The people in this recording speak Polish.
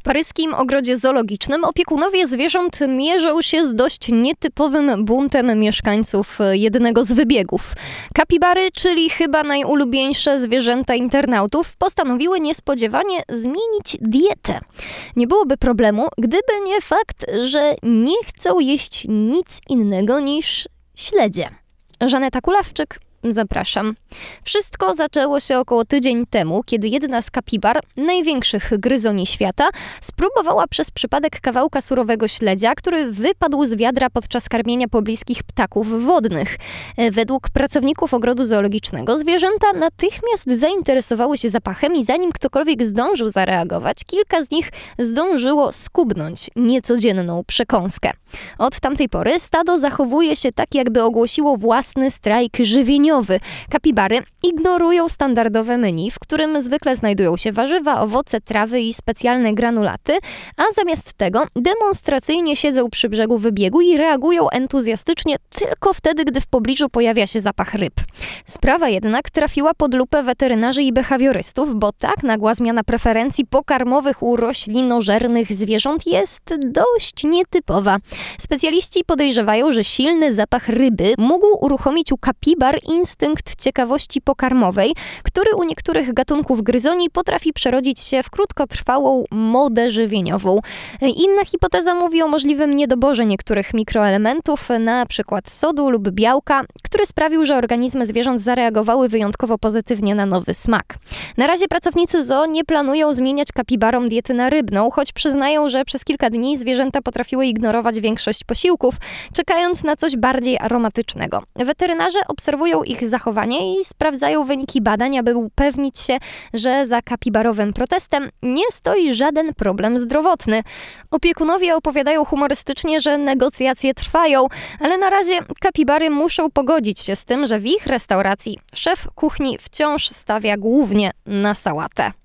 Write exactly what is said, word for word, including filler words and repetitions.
paryskim ogrodzie zoologicznym opiekunowie zwierząt mierzą się z dość nietypowym buntem mieszkańców jednego z wybiegów. Kapibary, czyli chyba najulubieńsze zwierzęta internautów, postanowiły niespodziewanie zmienić dietę. Nie byłoby problemu, gdyby nie fakt, że nie chcą jeść nic innego niż śledzie. Żaneta Kulawczyk, zapraszam. Wszystko zaczęło się około tydzień temu, kiedy jedna z kapibar, największych gryzoni świata, spróbowała przez przypadek kawałka surowego śledzia, który wypadł z wiadra podczas karmienia pobliskich ptaków wodnych. Według pracowników ogrodu zoologicznego zwierzęta natychmiast zainteresowały się zapachem i zanim ktokolwiek zdążył zareagować, kilka z nich zdążyło skubnąć niecodzienną przekąskę. Od tamtej pory stado zachowuje się tak, jakby ogłosiło własny strajk żywieniowy. Kapibary ignorują standardowe menu, w którym zwykle znajdują się warzywa, owoce, trawy i specjalne granulaty, a zamiast tego demonstracyjnie siedzą przy brzegu wybiegu i reagują entuzjastycznie tylko wtedy, gdy w pobliżu pojawia się zapach ryb. Sprawa jednak trafiła pod lupę weterynarzy i behawiorystów, bo tak nagła zmiana preferencji pokarmowych u roślinożernych zwierząt jest dość nietypowa. Specjaliści podejrzewają, że silny zapach ryby mógł uruchomić u kapibar instynkt ciekawości pokarmowej, który u niektórych gatunków gryzoni potrafi przerodzić się w krótkotrwałą modę żywieniową. Inna hipoteza mówi o możliwym niedoborze niektórych mikroelementów, na przykład sodu lub białka, który sprawił, że organizmy zwierząt zareagowały wyjątkowo pozytywnie na nowy smak. Na razie pracownicy zoo nie planują zmieniać kapibarom diety na rybną, choć przyznają, że przez kilka dni zwierzęta potrafiły ignorować większość posiłków, czekając na coś bardziej aromatycznego. Weterynarze obserwują ich zachowanie i sprawdzają wyniki badań, aby upewnić się, że za kapibarowym protestem nie stoi żaden problem zdrowotny. Opiekunowie opowiadają humorystycznie, że negocjacje trwają, ale na razie kapibary muszą pogodzić się z tym, że w ich restauracji szef kuchni wciąż stawia głównie na sałatę.